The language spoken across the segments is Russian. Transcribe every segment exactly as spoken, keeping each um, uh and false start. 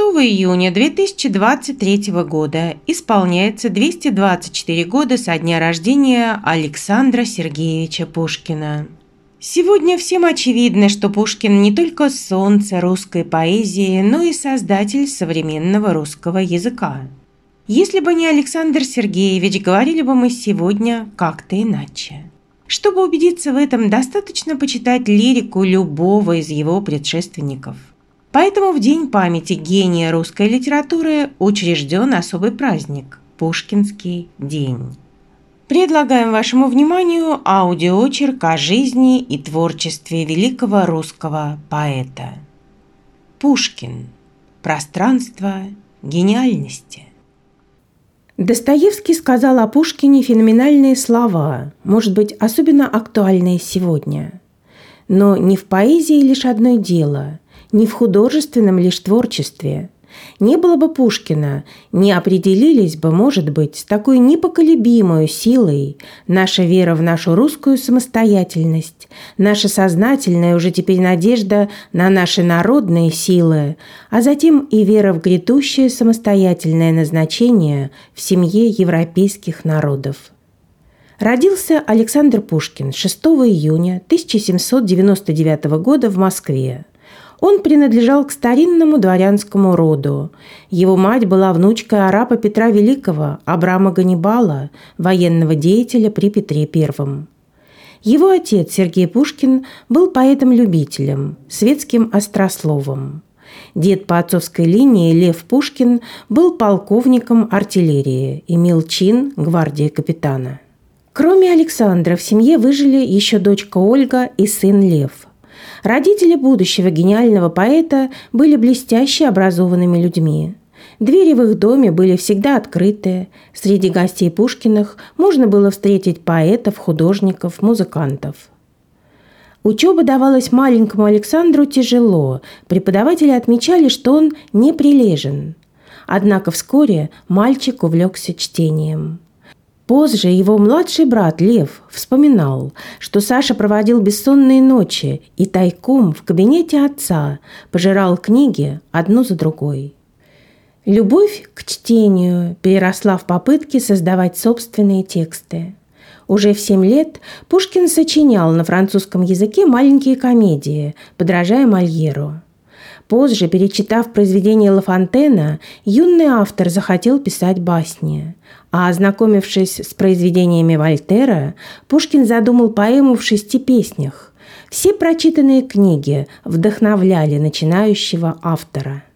шестого июня две тысячи двадцать третьего года исполняется двести двадцать четыре года со дня рождения Александра Сергеевича Пушкина. Сегодня всем очевидно, что Пушкин не только солнце русской поэзии, но и создатель современного русского языка. Если бы не Александр Сергеевич, говорили бы мы сегодня как-то иначе. Чтобы убедиться в этом, достаточно почитать лирику любого из его предшественников. Поэтому в День памяти гения русской литературы учрежден особый праздник – Пушкинский день. Предлагаем вашему вниманию аудиоочерк о жизни и творчестве великого русского поэта. Пушкин. Пространство гениальности. Достоевский сказал о Пушкине феноменальные слова, может быть, особенно актуальные сегодня. Но не в поэзии лишь одно дело, не в художественном лишь творчестве. Не было бы Пушкина, не определились бы, может быть, с такой непоколебимой силой наша вера в нашу русскую самостоятельность, наша сознательная уже теперь надежда на наши народные силы, а затем и вера в грядущее самостоятельное назначение в семье европейских народов. Родился Александр Пушкин шестого июня тысяча семьсот девяносто девятого года в Москве. Он принадлежал к старинному дворянскому роду. Его мать была внучкой арапа Петра Великого, Абрама Ганнибала, военного деятеля при Петре Первом. Его отец Сергей Пушкин был поэтом-любителем, светским острословом. Дед по отцовской линии Лев Пушкин был полковником артиллерии, имел чин гвардии капитана. Кроме Александра в семье выжили еще дочка Ольга и сын Лев. Родители будущего гениального поэта были блестяще образованными людьми. Двери в их доме были всегда открыты. Среди гостей Пушкиных можно было встретить поэтов, художников, музыкантов. Учеба давалась маленькому Александру тяжело. Преподаватели отмечали, что он неприлежен. Однако вскоре мальчик увлекся чтением. Позже его младший брат Лев вспоминал, что Саша проводил бессонные ночи и тайком в кабинете отца пожирал книги одну за другой. Любовь к чтению переросла в попытки создавать собственные тексты. Уже в семь лет Пушкин сочинял на французском языке маленькие комедии, подражая Мольеру. Позже, перечитав произведения Ла Фонтена, юный автор захотел писать басни. А ознакомившись с произведениями Вольтера, Пушкин задумал поэму в шести песнях. Все прочитанные книги вдохновляли начинающего автора.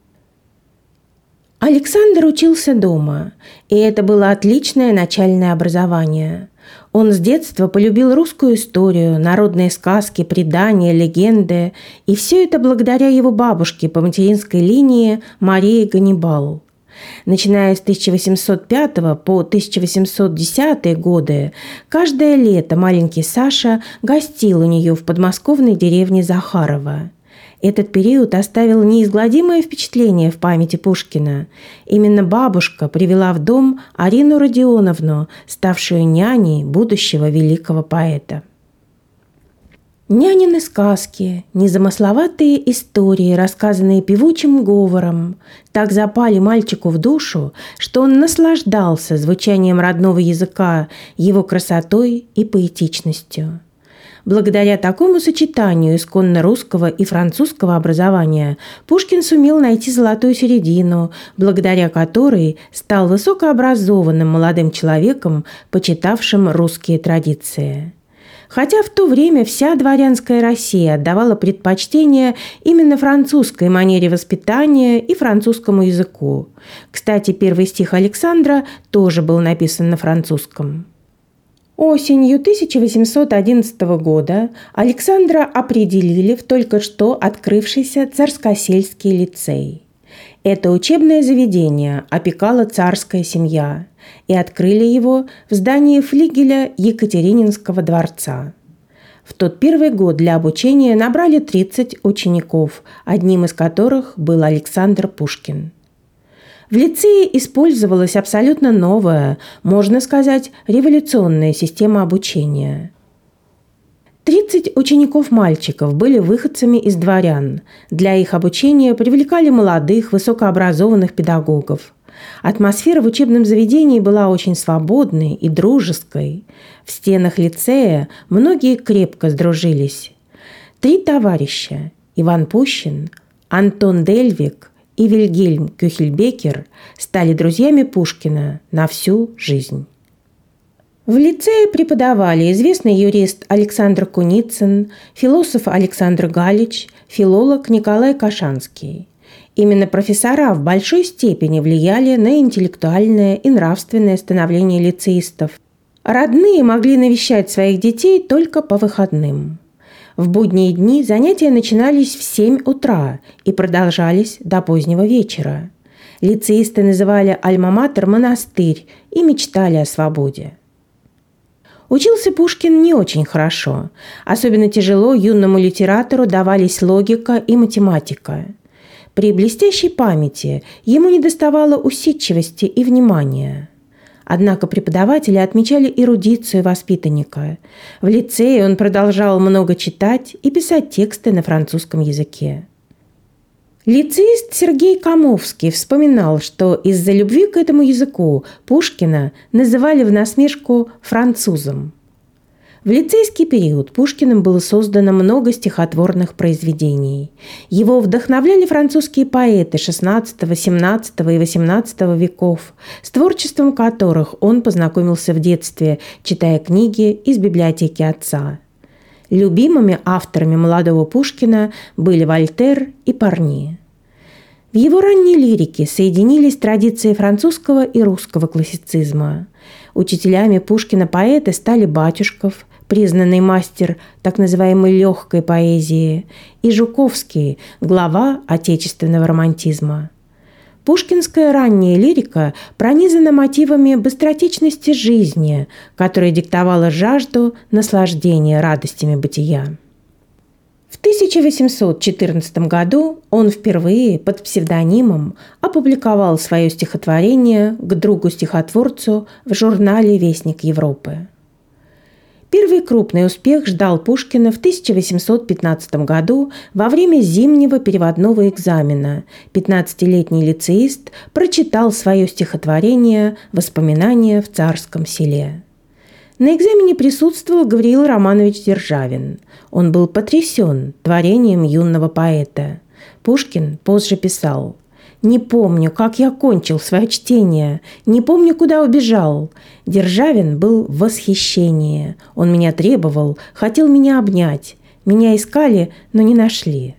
Александр учился дома, и это было отличное начальное образование. Он с детства полюбил русскую историю, народные сказки, предания, легенды, и все это благодаря его бабушке по материнской линии Марии Ганнибал. Начиная с тысяча восемьсот пятого по тысяча восемьсот десятые годы, каждое лето маленький Саша гостил у нее в подмосковной деревне Захарова. Этот период оставил неизгладимое впечатление в памяти Пушкина. Именно бабушка привела в дом Арину Родионовну, ставшую няней будущего великого поэта. Нянины сказки, незамысловатые истории, рассказанные певучим говором, так запали мальчику в душу, что он наслаждался звучанием родного языка, его красотой и поэтичностью. Благодаря такому сочетанию исконно русского и французского образования Пушкин сумел найти золотую середину, благодаря которой стал высокообразованным молодым человеком, почитавшим русские традиции. Хотя в то время вся дворянская Россия отдавала предпочтение именно французской манере воспитания и французскому языку. Кстати, первый стих Александра тоже был написан на французском. Осенью тысяча восемьсот одиннадцатого года Александра определили в только что открывшийся Царскосельский лицей. Это учебное заведение опекала царская семья, и открыли его в здании флигеля Екатерининского дворца. В тот первый год для обучения набрали тридцать учеников, одним из которых был Александр Пушкин. В лицее использовалась абсолютно новая, можно сказать, революционная система обучения. тридцать учеников-мальчиков были выходцами из дворян. Для их обучения привлекали молодых, высокообразованных педагогов. Атмосфера в учебном заведении была очень свободной и дружеской. В стенах лицея многие крепко сдружились. Три товарища – Иван Пущин, Антон Дельвиг и Вильгельм Кюхельбекер – стали друзьями Пушкина на всю жизнь. В лицее преподавали известный юрист Александр Куницын, философ Александр Галич, филолог Николай Кашанский. Именно профессора в большой степени влияли на интеллектуальное и нравственное становление лицеистов. Родные могли навещать своих детей только по выходным. В будние дни занятия начинались в семь утра и продолжались до позднего вечера. Лицеисты называли альма-матер монастырь и мечтали о свободе. Учился Пушкин не очень хорошо. Особенно тяжело юному литератору давались логика и математика. При блестящей памяти ему недоставало усидчивости и внимания. Однако преподаватели отмечали эрудицию воспитанника. В лицее он продолжал много читать и писать тексты на французском языке. Лицеист Сергей Камовский вспоминал, что из-за любви к этому языку Пушкина называли в насмешку французом. В лицейский период Пушкиным было создано много стихотворных произведений. Его вдохновляли французские поэты шестнадцатого, семнадцатого и восемнадцатого веков, с творчеством которых он познакомился в детстве, читая книги из библиотеки отца. Любимыми авторами молодого Пушкина были Вольтер и Парни. В его ранней лирике соединились традиции французского и русского классицизма. Учителями Пушкина поэты стали Батюшков, признанный мастер так называемой легкой поэзии, и Жуковский, глава отечественного романтизма. Пушкинская ранняя лирика пронизана мотивами быстротечности жизни, которая диктовала жажду наслаждения радостями бытия. В тысяча восемьсот четырнадцатом году он впервые под псевдонимом опубликовал свое стихотворение к другу-стихотворцу в журнале «Вестник Европы». Первый крупный успех ждал Пушкина в тысяча восемьсот пятнадцатом году во время зимнего переводного экзамена. пятнадцатилетний лицеист прочитал свое стихотворение «Воспоминания в царском селе». На экзамене присутствовал Гавриил Романович Державин. Он был потрясен творением юного поэта. Пушкин позже писал: «Не помню, как я кончил свое чтение, не помню, куда убежал. Державин был в восхищении. Он меня требовал, хотел меня обнять. Меня искали, но не нашли».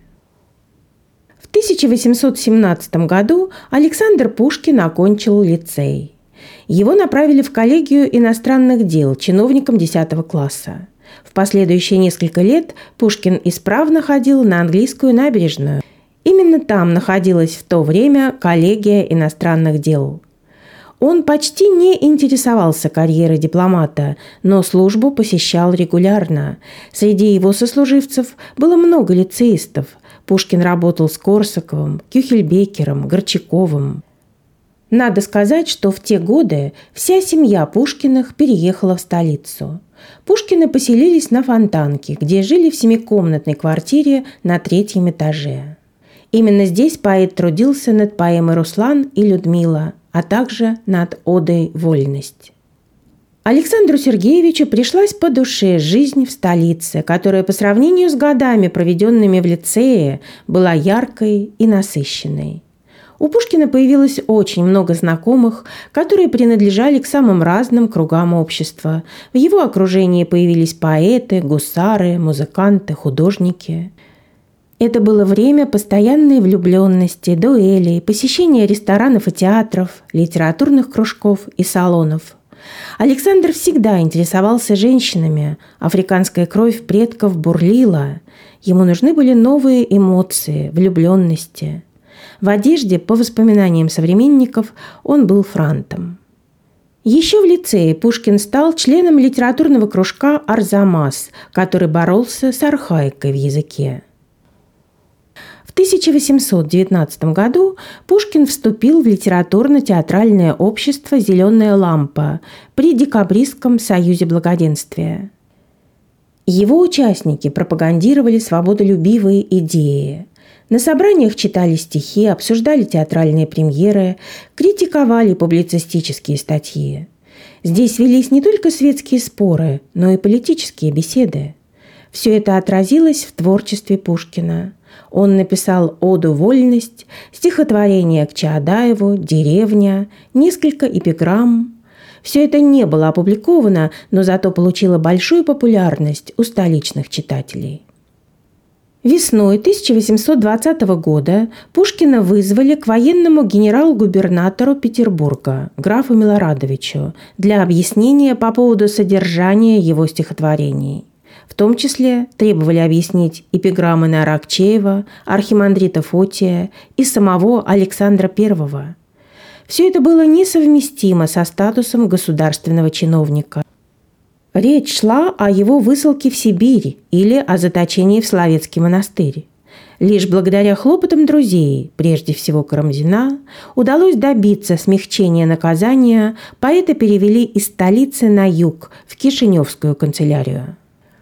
В тысяча восемьсот семнадцатом году Александр Пушкин окончил лицей. Его направили в коллегию иностранных дел чиновником десятого класса. В последующие несколько лет Пушкин исправно ходил на английскую набережную. Именно там находилась в то время коллегия иностранных дел. Он почти не интересовался карьерой дипломата, но службу посещал регулярно. Среди его сослуживцев было много лицеистов. Пушкин работал с Корсаковым, Кюхельбекером, Горчаковым. Надо сказать, что в те годы вся семья Пушкиных переехала в столицу. Пушкины поселились на Фонтанке, где жили в семикомнатной квартире на третьем этаже. Именно здесь поэт трудился над поэмой «Руслан и Людмила», а также над одой «Вольность». Александру Сергеевичу пришлась по душе жизнь в столице, которая по сравнению с годами, проведенными в лицее, была яркой и насыщенной. У Пушкина появилось очень много знакомых, которые принадлежали к самым разным кругам общества. В его окружении появились поэты, гусары, музыканты, художники. Это было время постоянной влюбленности, дуэлей, посещения ресторанов и театров, литературных кружков и салонов. Александр всегда интересовался женщинами, африканская кровь предков бурлила. Ему нужны были новые эмоции, влюбленности. В одежде, по воспоминаниям современников, он был франтом. Еще в лицее Пушкин стал членом литературного кружка «Арзамас», который боролся с архаикой в языке. В тысяча восемьсот девятнадцатом году Пушкин вступил в литературно-театральное общество «Зеленая лампа» при Декабристском союзе благоденствия. Его участники пропагандировали свободолюбивые идеи. На собраниях читали стихи, обсуждали театральные премьеры, критиковали публицистические статьи. Здесь велись не только светские споры, но и политические беседы. Все это отразилось в творчестве Пушкина. Он написал оду «Вольность», стихотворение к Чаадаеву, «Деревня», несколько эпиграмм. Все это не было опубликовано, но зато получило большую популярность у столичных читателей. Весной тысяча восемьсот двадцатого года Пушкина вызвали к военному генерал-губернатору Петербурга, графу Милорадовичу, для объяснения по поводу содержания его стихотворений. В том числе требовали объяснить эпиграммы на Аракчеева, архимандрита Фотия и самого Александра Первого. Все это было несовместимо со статусом государственного чиновника. Речь шла о его высылке в Сибирь или о заточении в Соловецкий монастырь. Лишь благодаря хлопотам друзей, прежде всего Карамзина, удалось добиться смягчения наказания, поэта перевели из столицы на юг, в Кишиневскую канцелярию.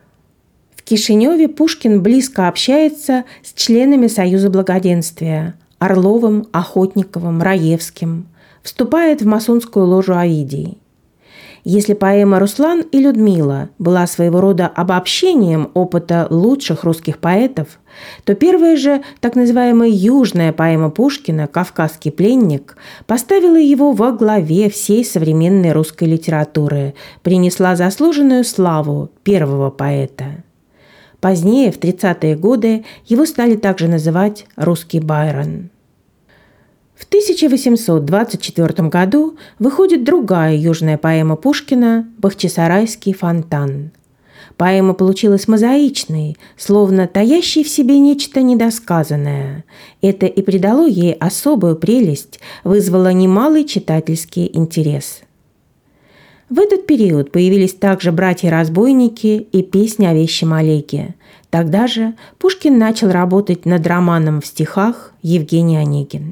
В Кишиневе Пушкин близко общается с членами Союза Благоденствия – Орловым, Охотниковым, Раевским, вступает в масонскую ложу Овидий. Если поэма «Руслан и Людмила» была своего рода обобщением опыта лучших русских поэтов, то первая же так называемая южная поэма Пушкина «Кавказский пленник» поставила его во главе всей современной русской литературы, принесла заслуженную славу первого поэта. Позднее, в тридцатые годы, его стали также называть «русский Байрон». В тысяча восемьсот двадцать четвёртом году выходит другая южная поэма Пушкина «Бахчисарайский фонтан». Поэма получилась мозаичной, словно таящей в себе нечто недосказанное. Это и придало ей особую прелесть, вызвало немалый читательский интерес. В этот период появились также «Братья-разбойники» и «Песня о вещем Олеге». Тогда же Пушкин начал работать над романом в стихах Евгений Онегин.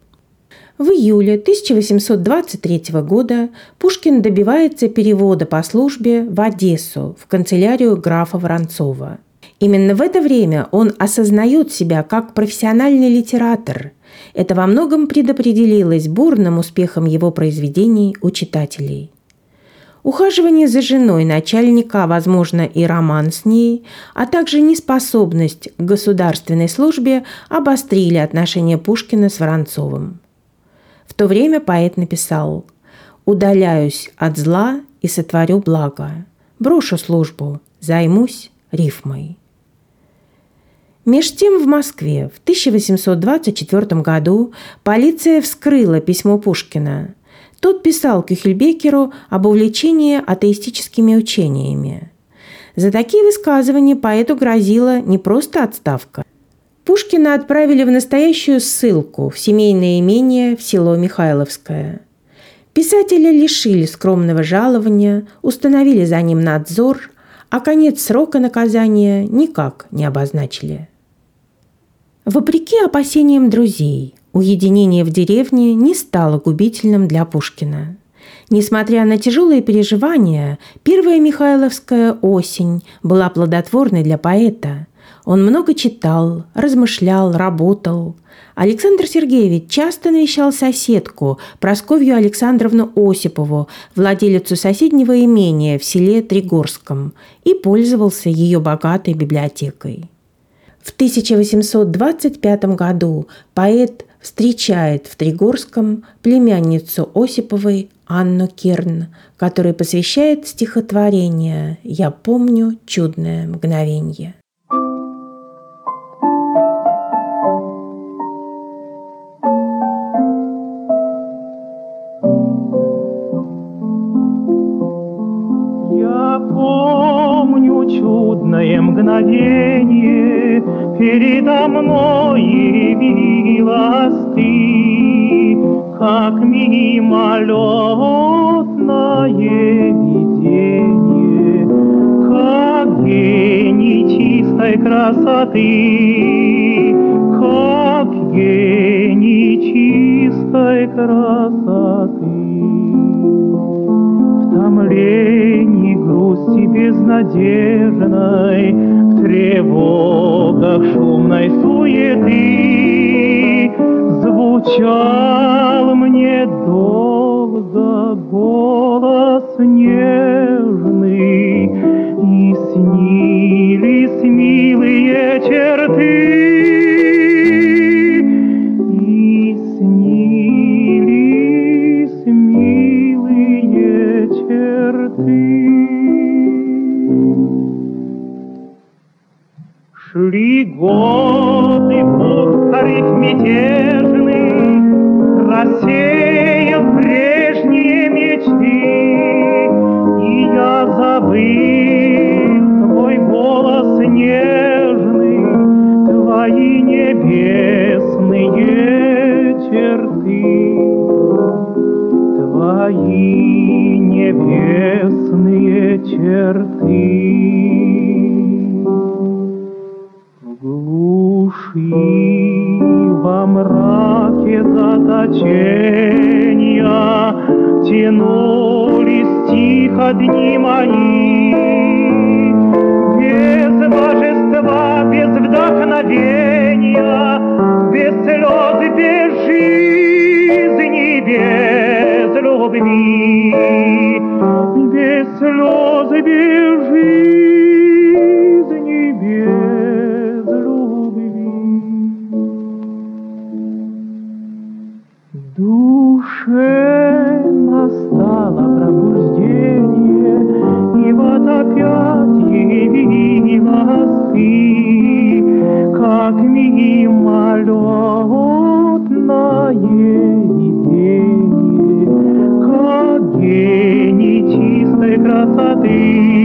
В июле тысяча восемьсот двадцать третьего года Пушкин добивается перевода по службе в Одессу, в канцелярию графа Воронцова. Именно в это время он осознает себя как профессиональный литератор. Это во многом предопределилось бурным успехом его произведений у читателей. Ухаживание за женой начальника, а возможно и роман с ней, а также неспособность к государственной службе обострили отношения Пушкина с Воронцовым. В то время поэт написал: «Удаляюсь от зла и сотворю благо, брошу службу, займусь рифмой». Меж тем в Москве в тысяча восемьсот двадцать четвёртом году полиция вскрыла письмо Пушкина. Тот писал Кюхельбекеру об увлечении атеистическими учениями. За такие высказывания поэту грозила не просто отставка. Пушкина отправили в настоящую ссылку в семейное имение в село Михайловское. Писателя лишили скромного жалования, установили за ним надзор, а конец срока наказания никак не обозначили. Вопреки опасениям друзей, уединение в деревне не стало губительным для Пушкина. Несмотря на тяжелые переживания, первая Михайловская осень была плодотворной для поэта. Он много читал, размышлял, работал. Александр Сергеевич часто навещал соседку, Прасковью Александровну Осипову, владелицу соседнего имения в селе Тригорском, и пользовался ее богатой библиотекой. В тысяча восемьсот двадцать пятом году поэт встречает в Тригорском племянницу Осиповой Анну Керн, которой посвящает стихотворение «Я помню чудное мгновенье». Чудное мгновенье передо мной явилась ты, как мимолетное видение, как гений чистой красоты, как гений чистой красоты. В томлении грусть грусти безнадежной, в тревогах шумной суеты звучал мне долго голос нежный, и снились милые черты, и снились милые черты. Шли годы, путь арифметежный рассеял прежние мечты, и я забыл твой голос нежный, твои небесные черты, твои небесные черты. Во мраке заточения тянулись тихо дни мои, без божества, без вдохновения, без слез, без жизни, без любви, без слез, без жизни, без душе настало пробуждение, и вот опять явилась ты, как мимолетное видение, как гений чистой красоты,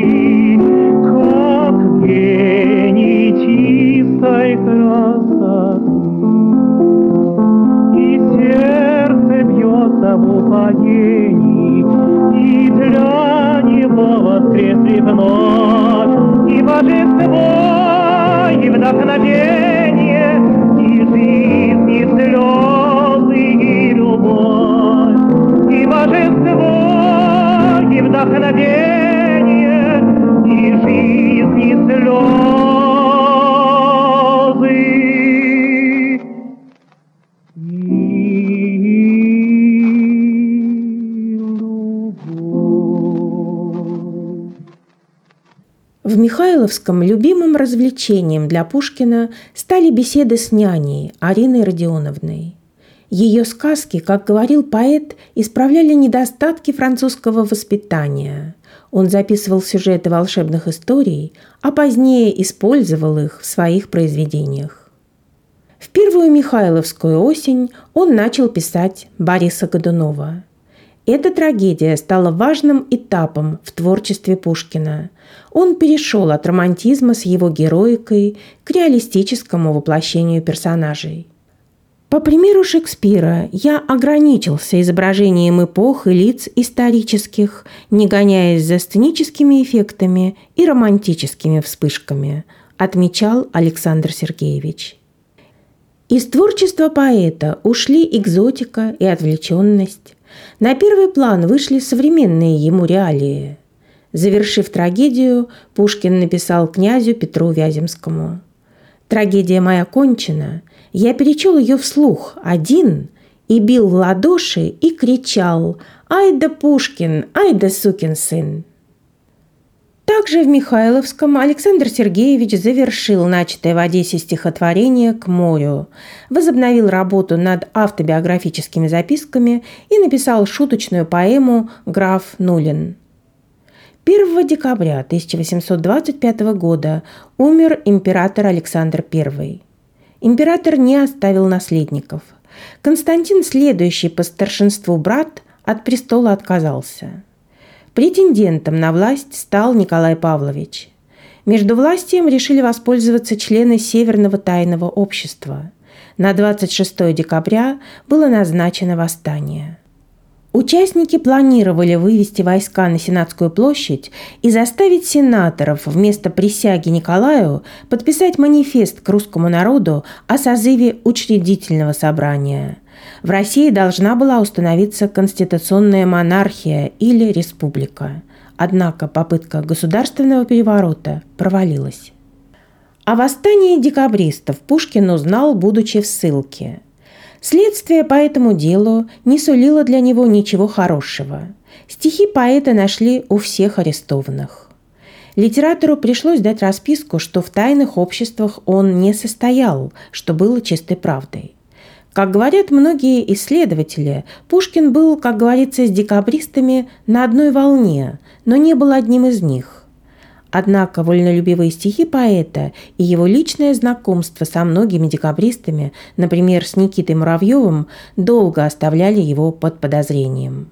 как гений чистой красоты. В упоении, и для него воскресли вновь и божество, и вдохновение, и жизнь, и слезы, и любовь, и божество, и вдохновение, и жизнь, и слезы. В Михайловском любимым развлечением для Пушкина стали беседы с няней Ариной Родионовной. Ее сказки, как говорил поэт, исправляли недостатки французского воспитания. Он записывал сюжеты волшебных историй, а позднее использовал их в своих произведениях. В первую Михайловскую осень он начал писать Бориса Годунова. Эта трагедия стала важным этапом в творчестве Пушкина. Он перешел от романтизма с его героикой к реалистическому воплощению персонажей. По примеру Шекспира, я ограничился изображением эпох и лиц исторических, не гоняясь за сценическими эффектами и романтическими вспышками, отмечал Александр Сергеевич. Из творчества поэта ушли экзотика и отвлеченность. На первый план вышли современные ему реалии. Завершив трагедию, Пушкин написал князю Петру Вяземскому: «Трагедия моя кончена, я перечел ее вслух один и бил в ладоши и кричал: «Ай да Пушкин, ай да сукин сын!». Также в Михайловском Александр Сергеевич завершил начатое в Одессе стихотворение «К морю», возобновил работу над автобиографическими записками и написал шуточную поэму «Граф Нулин». первого декабря тысяча восемьсот двадцать пятого года умер император Александр Первый. Император не оставил наследников. Константин, следующий по старшинству брат, от престола отказался. Претендентом на власть стал Николай Павлович. Междувластием решили воспользоваться члены Северного тайного общества. На двадцать шестого декабря было назначено восстание. Участники планировали вывести войска на Сенатскую площадь и заставить сенаторов вместо присяги Николаю подписать манифест к русскому народу о созыве учредительного собрания. В России должна была установиться конституционная монархия или республика. Однако попытка государственного переворота провалилась. О восстании декабристов Пушкин узнал, будучи в ссылке. Следствие по этому делу не сулило для него ничего хорошего. Стихи поэта нашли у всех арестованных. Литератору пришлось дать расписку, что в тайных обществах он не состоял, что было чистой правдой. Как говорят многие исследователи, Пушкин был, как говорится, с декабристами на одной волне, но не был одним из них. Однако вольнолюбивые стихи поэта и его личное знакомство со многими декабристами, например, с Никитой Муравьевым, долго оставляли его под подозрением.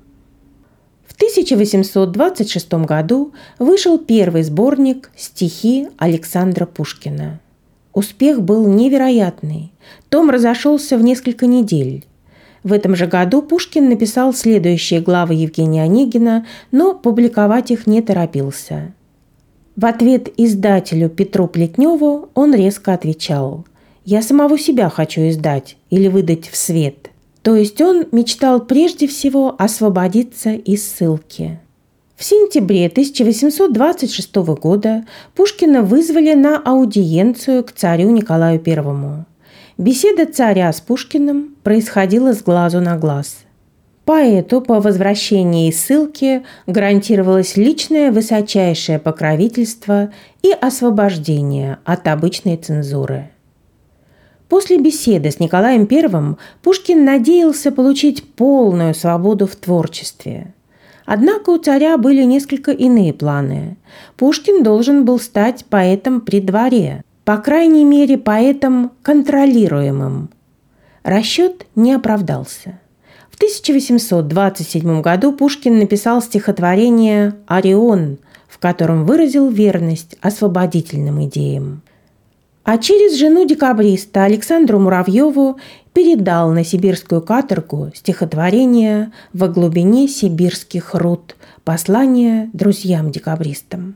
В тысяча восемьсот двадцать шестом году вышел первый сборник «Стихи Александра Пушкина». Успех был невероятный. Том разошелся в несколько недель. В этом же году Пушкин написал следующие главы Евгения Онегина, но публиковать их не торопился. В ответ издателю Петру Плетневу он резко отвечал: «Я самого себя хочу издать или выдать в свет». То есть он мечтал прежде всего освободиться из ссылки. В сентябре тысяча восемьсот двадцать шестого года Пушкина вызвали на аудиенцию к царю Николаю Первому. Беседа царя с Пушкиным происходила с глазу на глаз. Поэту по возвращении из ссылки гарантировалось личное высочайшее покровительство и освобождение от обычной цензуры. После беседы с Николаем Первым Пушкин надеялся получить полную свободу в творчестве. Однако у царя были несколько иные планы. Пушкин должен был стать поэтом при дворе, по крайней мере, поэтом контролируемым. Расчет не оправдался. В тысяча восемьсот двадцать седьмом году Пушкин написал стихотворение «Орион», в котором выразил верность освободительным идеям. А через жену декабриста Александру Муравьеву передал на сибирскую каторгу стихотворение «Во глубине сибирских руд», послание друзьям-декабристам.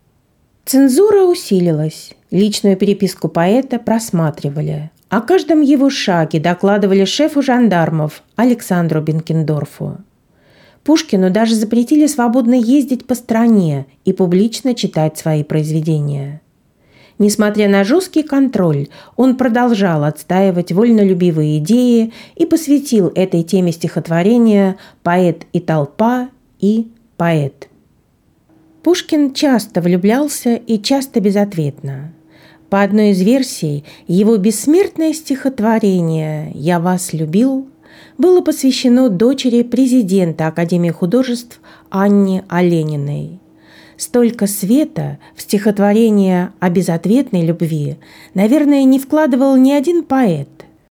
Цензура усилилась, личную переписку поэта просматривали. О каждом его шаге докладывали шефу жандармов Александру Бенкендорфу. Пушкину даже запретили свободно ездить по стране и публично читать свои произведения. Несмотря на жесткий контроль, он продолжал отстаивать вольнолюбивые идеи и посвятил этой теме стихотворения «Поэт и толпа» и «Поэт». Пушкин часто влюблялся и часто безответно. По одной из версий, его бессмертное стихотворение «Я вас любил» было посвящено дочери президента Академии художеств Анне Олениной. Столько света в стихотворение о безответной любви, наверное, не вкладывал ни один поэт.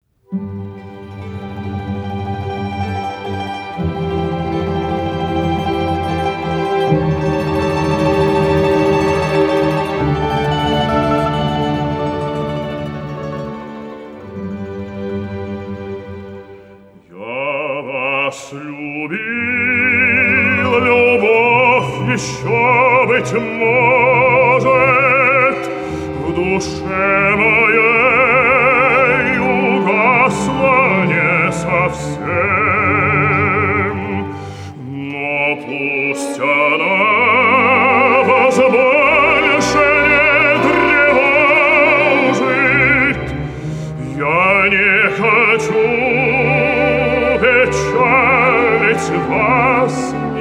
Еще, быть может, в душе моей угасла не совсем, но пусть она вас больше не тревожит. Я не хочу печалить вас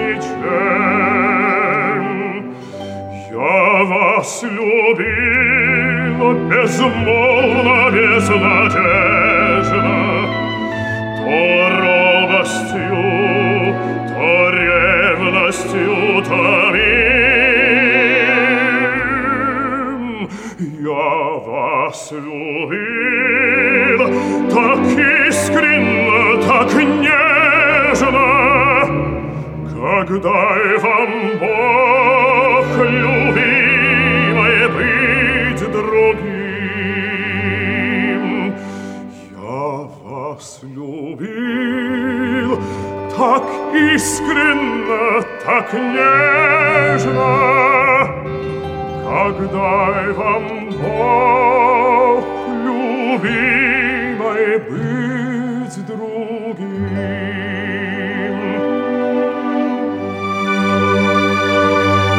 ничем. Я вас любила безмолвно, безнадежно, то робостью, то ревностью томим. Я вас любила так искренно, так нежно, когда и вам Бог, любимое, быть другим. Я вас любил так искренно, так нежно, когда и вам Бог, любимое, быть другим.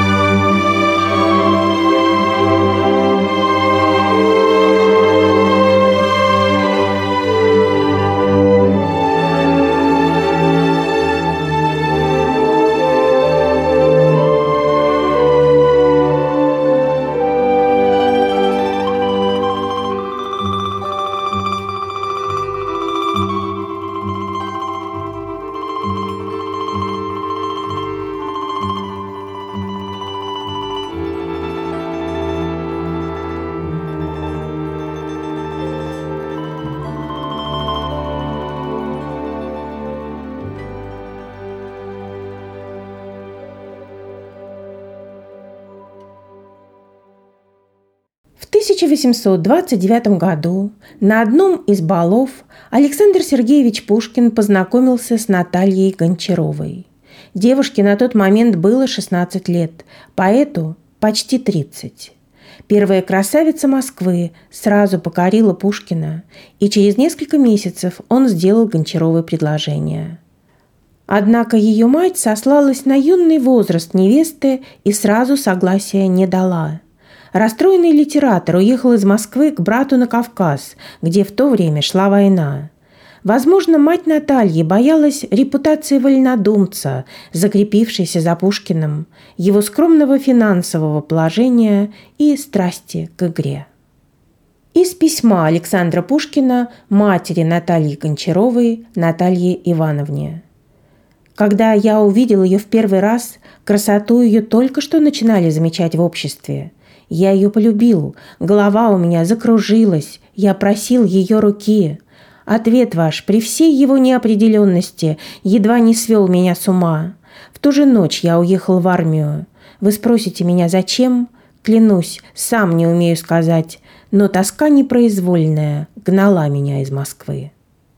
тысяча восемьсот двадцать девятом году на одном из балов Александр Сергеевич Пушкин познакомился с Натальей Гончаровой. Девушке на тот момент было шестнадцать лет, поэту почти тридцать. Первая красавица Москвы сразу покорила Пушкина, и через несколько месяцев он сделал Гончаровой предложение. Однако ее мать сослалась на юный возраст невесты и сразу согласия не дала. Расстроенный литератор уехал из Москвы к брату на Кавказ, где в то время шла война. Возможно, мать Натальи боялась репутации вольнодумца, закрепившейся за Пушкиным, его скромного финансового положения и страсти к игре. Из письма Александра Пушкина матери Натальи Гончаровой Наталье Ивановне. Когда я увидел ее в первый раз, красоту ее только что начинали замечать в обществе. Я ее полюбил, голова у меня закружилась, я просил ее руки. Ответ ваш при всей его неопределенности едва не свел меня с ума. В ту же ночь я уехал в армию. Вы спросите меня, зачем? Клянусь, сам не умею сказать, но тоска непроизвольная гнала меня из Москвы.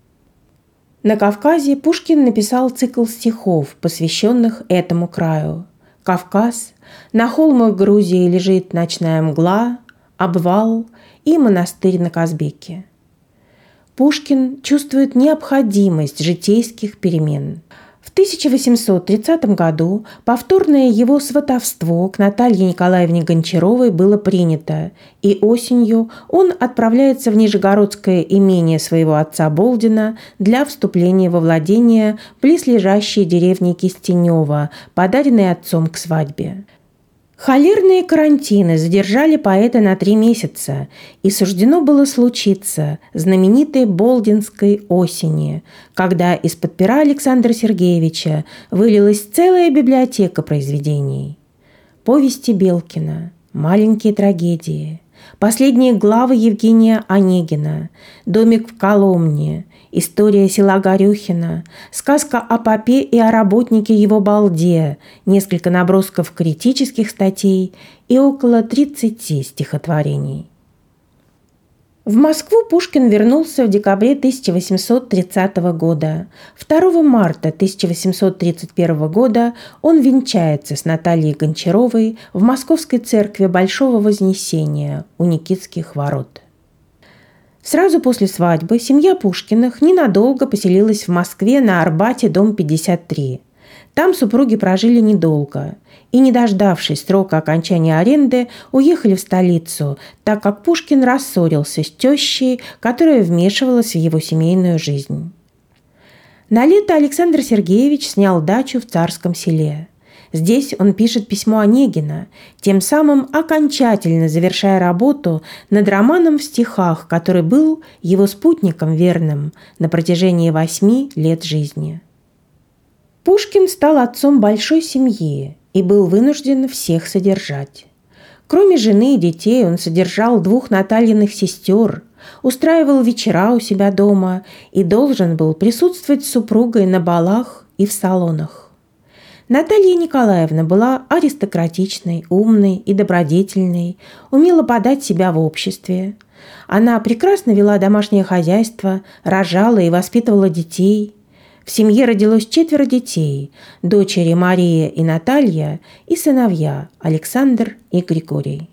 На Кавказе Пушкин написал цикл стихов, посвященных этому краю. Кавказ, на холмах Грузии лежит ночная мгла, обвал и монастырь на Казбеке. Пушкин чувствует необходимость житейских перемен. В тысяча восемьсот тридцатом году повторное его сватовство к Наталье Николаевне Гончаровой было принято, и осенью он отправляется в нижегородское имение своего отца Болдина для вступления во владение близлежащей деревни Кистенева, подаренной отцом к свадьбе. Холерные карантины задержали поэта на три месяца, и суждено было случиться знаменитой Болдинской осени, когда из-под пера Александра Сергеевича вылилась целая библиотека произведений. Повести Белкина, маленькие трагедии, последние главы Евгения Онегина, «Домик в Коломне», история села Горюхино, сказка о попе и о работнике его балде, несколько набросков критических статей и около тридцати стихотворений. В Москву Пушкин вернулся в декабре тысяча восемьсот тридцатого года. второго марта тысяча восемьсот тридцать первого года он венчается с Натальей Гончаровой в Московской церкви Большого Вознесения у Никитских ворот. Сразу после свадьбы семья Пушкиных ненадолго поселилась в Москве на Арбате, дом пятьдесят три. Там супруги прожили недолго и, не дождавшись срока окончания аренды, уехали в столицу, так как Пушкин рассорился с тещей, которая вмешивалась в его семейную жизнь. На лето Александр Сергеевич снял дачу в Царском Селе. Здесь он пишет письмо Онегина, тем самым окончательно завершая работу над романом в стихах, который был его спутником верным на протяжении восьми лет жизни. Пушкин стал отцом большой семьи и был вынужден всех содержать. Кроме жены и детей он содержал двух Натальиных сестер, устраивал вечера у себя дома и должен был присутствовать с супругой на балах и в салонах. Наталья Николаевна была аристократичной, умной и добродетельной, умела подать себя в обществе. Она прекрасно вела домашнее хозяйство, рожала и воспитывала детей. В семье родилось четверо детей – дочери Мария и Наталья и сыновья Александр и Григорий.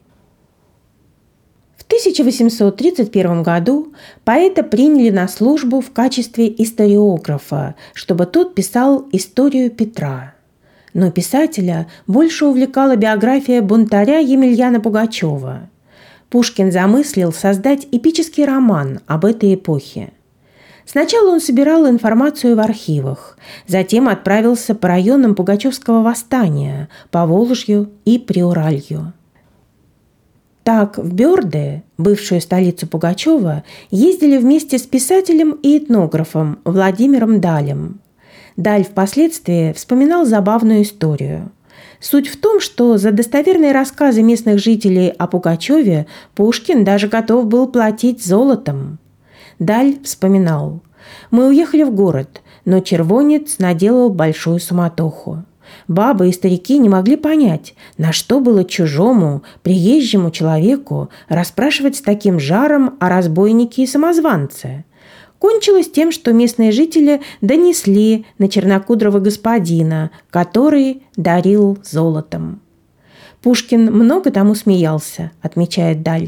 В тысяча восемьсот тридцать первом году поэта приняли на службу в качестве историографа, чтобы тот писал историю Петра. Но писателя больше увлекала биография бунтаря Емельяна Пугачева. Пушкин замыслил создать эпический роман об этой эпохе. Сначала он собирал информацию в архивах, затем отправился по районам Пугачевского восстания, по Волжью и Приуралью. Так, в Бёрды, бывшую столицу Пугачева, ездили вместе с писателем и этнографом Владимиром Далем. Даль впоследствии вспоминал забавную историю. Суть в том, что за достоверные рассказы местных жителей о Пугачеве Пушкин даже готов был платить золотом. Даль вспоминал: «Мы уехали в город, но червонец наделал большую суматоху. Бабы и старики не могли понять, на что было чужому, приезжему человеку расспрашивать с таким жаром о разбойнике и самозванце. Кончилось тем, что местные жители донесли на чернокудрого господина, который дарил золотом. Пушкин много тому смеялся, отмечает Даль.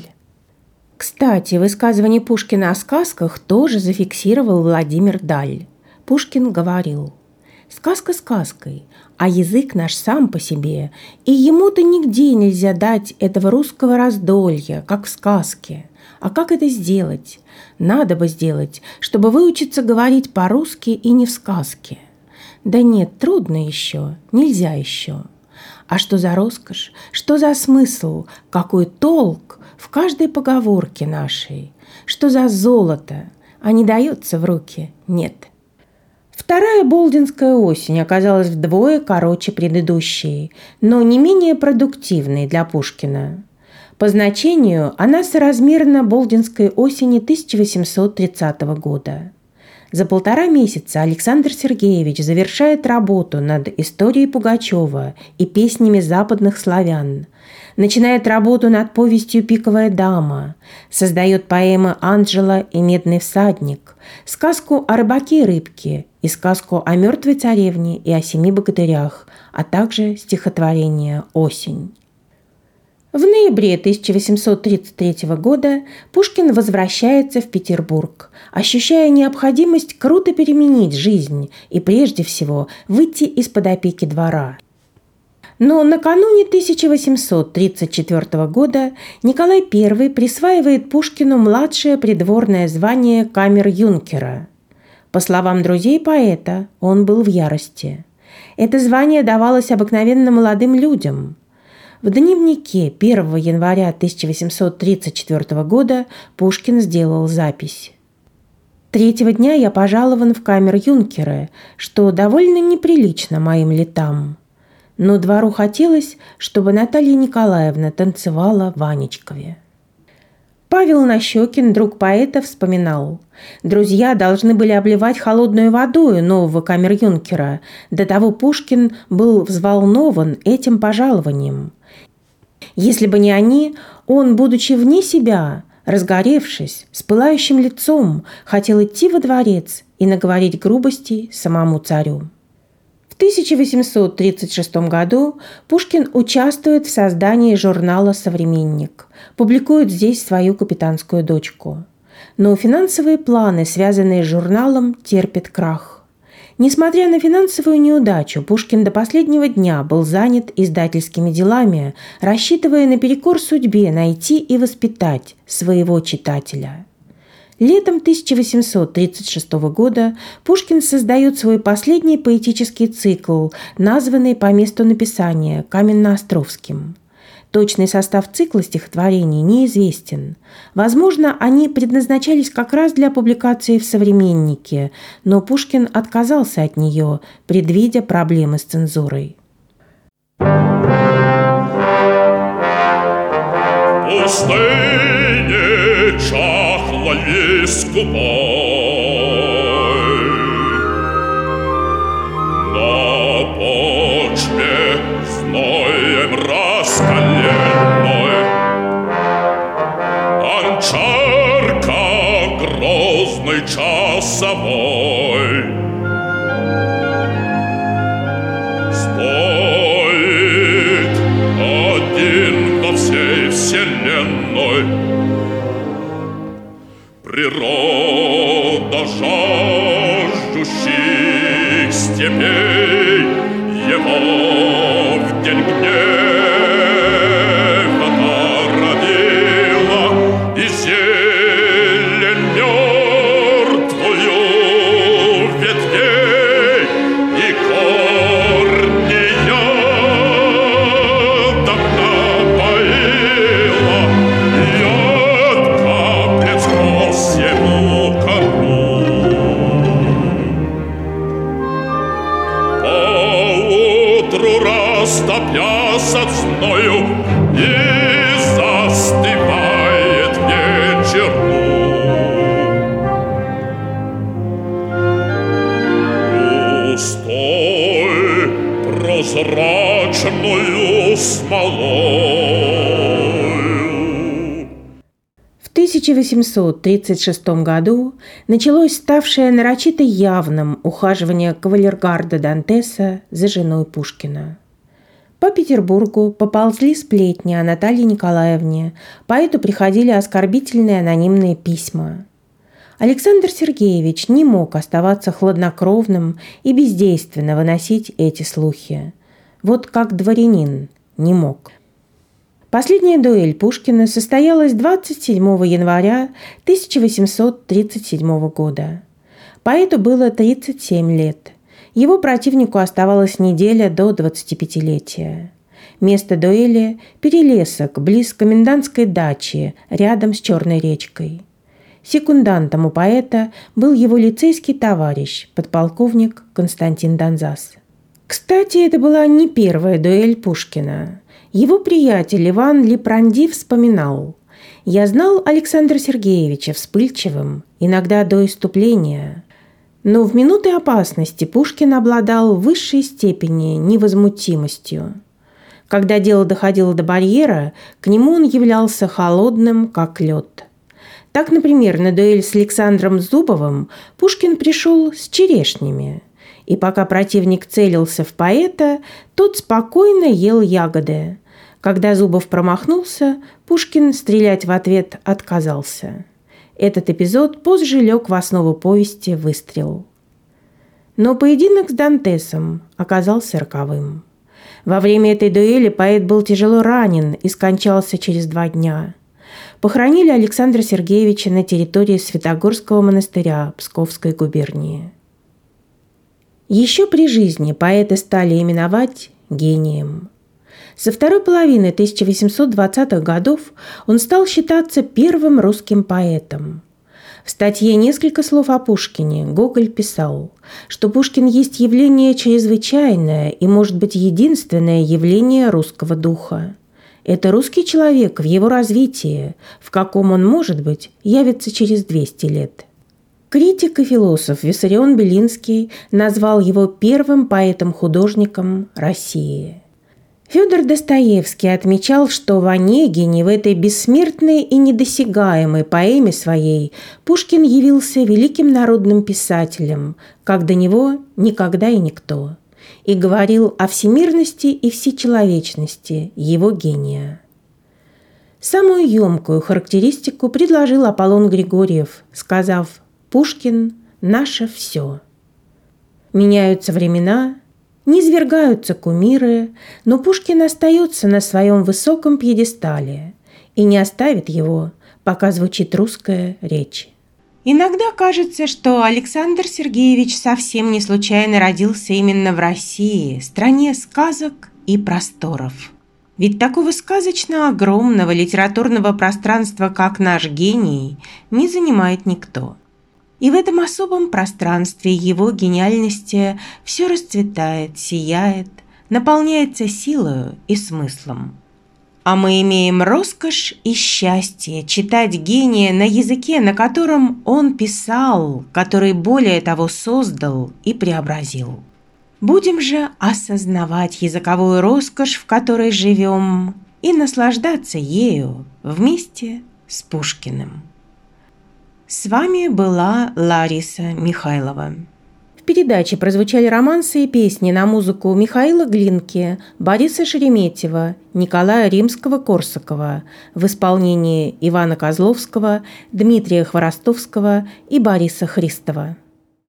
Кстати, высказывание Пушкина о сказках тоже зафиксировал Владимир Даль. Пушкин говорил: «Сказка сказкой, а язык наш сам по себе, и ему-то нигде нельзя дать этого русского раздолья, как в сказке. А как это сделать? Надо бы сделать, чтобы выучиться говорить по-русски и не в сказке. Да нет, трудно еще, нельзя еще. А что за роскошь, что за смысл, какой толк в каждой поговорке нашей, что за золото, а не дается в руки, нет». Вторая болдинская осень оказалась вдвое короче предыдущей, но не менее продуктивной для Пушкина. По значению она соразмерна болдинской осени тысяча восемьсот тридцатого года. За полтора месяца Александр Сергеевич завершает работу над историей Пугачева и песнями западных славян, начинает работу над повестью «Пиковая дама», создает поэмы «Анджела» и «Медный всадник», сказку о рыбаке и рыбке и сказку о мертвой царевне и о семи богатырях, а также стихотворение «Осень». В ноябре тысяча восемьсот тридцать третьего года Пушкин возвращается в Петербург, ощущая необходимость круто переменить жизнь и прежде всего выйти из-под опеки двора. Но накануне тысяча восемьсот тридцать четвертого года Николай Первый присваивает Пушкину младшее придворное звание камер-юнкера. По словам друзей поэта, он был в ярости. Это звание давалось обыкновенно молодым людям. В дневнике первого января тысяча восемьсот тридцать четвертого года Пушкин сделал запись: «Третьего дня я пожалован в камер-юнкеры, что довольно неприлично моим летам. Но двору хотелось, чтобы Наталья Николаевна танцевала в Анечкове». Павел Нащекин, друг поэта, вспоминал: «Друзья должны были обливать холодную водою нового камер-юнкера. До того Пушкин был взволнован этим пожалованием. Если бы не они, он, будучи вне себя, разгоревшись, с пылающим лицом, хотел идти во дворец и наговорить грубостей самому царю». В тысяча восемьсот тридцать шестом году Пушкин участвует в создании журнала «Современник», публикует здесь свою капитанскую дочку. Но финансовые планы, связанные с журналом, терпят крах. Несмотря на финансовую неудачу, Пушкин до последнего дня был занят издательскими делами, рассчитывая наперекор судьбе найти и воспитать своего читателя. Летом тысяча восемьсот тридцать шестого года Пушкин создает свой последний поэтический цикл, названный по месту написания Каменноостровским. Точный состав цикла стихотворений неизвестен. Возможно, они предназначались как раз для публикации в «Современнике», но Пушкин отказался от нее, предвидя проблемы с цензурой. В пустыне чахла лист купай, на почве зноем раскаленной Анчарка грозный часовой стоит один во всей вселенной. Природа жаждущих степей его в день гнева породила, и зелень мертвую ветвей, и корни ядом напоила, яд каплет сквозь ему кору. тысяча восемьсот тридцать шестом году началось ставшее нарочито явным ухаживание кавалергарда Дантеса за женой Пушкина. По Петербургу поползли сплетни о Наталье Николаевне, поэту приходили оскорбительные анонимные письма. Александр Сергеевич не мог оставаться хладнокровным и бездейственно выносить эти слухи. Вот как дворянин не мог. Последняя дуэль Пушкина состоялась двадцать седьмого января тысяча восемьсот тридцать седьмого года. Поэту было тридцать семь лет. Его противнику оставалась неделя до двадцатипятилетия. Место дуэли – Перелесок, близ комендантской дачи, рядом с Черной речкой. Секундантом у поэта был его лицейский товарищ, подполковник Константин Донзас. Кстати, это была не первая дуэль Пушкина. Его приятель Иван Лепранди вспоминал: «Я знал Александра Сергеевича вспыльчивым, иногда до исступления. Но в минуты опасности Пушкин обладал в высшей степени невозмутимостью. Когда дело доходило до барьера, к нему он являлся холодным, как лед. Так, например, на дуэль с Александром Зубовым Пушкин пришел с черешнями, и пока противник целился в поэта, тот спокойно ел ягоды. Когда Зубов промахнулся, Пушкин стрелять в ответ отказался. Этот эпизод позже лег в основу повести «Выстрел». Но поединок с Дантесом оказался роковым. Во время этой дуэли поэт был тяжело ранен и скончался через два дня. Похоронили Александра Сергеевича на территории Святогорского монастыря Псковской губернии. Еще при жизни поэта стали именовать гением. Со второй половины тысяча восемьсот двадцатых годов он стал считаться первым русским поэтом. В статье «Несколько слов о Пушкине» Гоголь писал, что Пушкин есть явление чрезвычайное и, может быть, единственное явление русского духа. Это русский человек в его развитии, в каком он, может быть, явится через двести лет. Критик и философ Виссарион Белинский назвал его первым поэтом-художником России. Федор Достоевский отмечал, что в «Онегине», в этой бессмертной и недосягаемой поэме своей, Пушкин явился великим народным писателем, как до него никогда и никто, и говорил о всемирности и всечеловечности его гения. Самую емкую характеристику предложил Аполлон Григорьев, сказав: «Пушкин – наше все». Меняются времена, низвергаются кумиры, но Пушкин остается на своем высоком пьедестале и не оставит его, пока звучит русская речь. Иногда кажется, что Александр Сергеевич совсем не случайно родился именно в России, стране сказок и просторов. Ведь такого сказочно огромного литературного пространства, как наш гений, не занимает никто. И в этом особом пространстве его гениальности все расцветает, сияет, наполняется силою и смыслом. А мы имеем роскошь и счастье читать гения на языке, на котором он писал, который более того создал и преобразил. Будем же осознавать языковую роскошь, в которой живем, и наслаждаться ею вместе с Пушкиным. С вами была Лариса Михайлова. В передаче прозвучали романсы и песни на музыку Михаила Глинки, Бориса Шереметьева, Николая Римского-Корсакова в исполнении Ивана Козловского, Дмитрия Хворостовского и Бориса Христова.